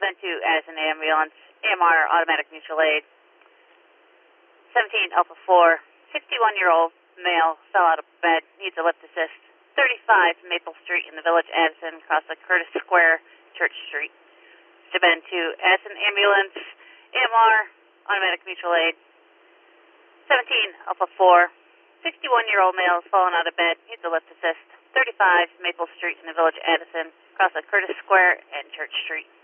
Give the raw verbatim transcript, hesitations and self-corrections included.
Step into Addison Ambulance, A M R Automatic Mutual Aid. seventeen Alpha four, sixty-one-year-old male, fell out of bed, needs a lift assist. thirty-five Maple Street in the Village, Addison, across the Curtis Square, Church Street. Step into Addison Ambulance, A M R Automatic Mutual Aid. seventeen Alpha four, sixty-one-year-old male, fallen out of bed, needs a lift assist. thirty-five Maple Street in the Village, Addison, across the Curtis Square and Church Street.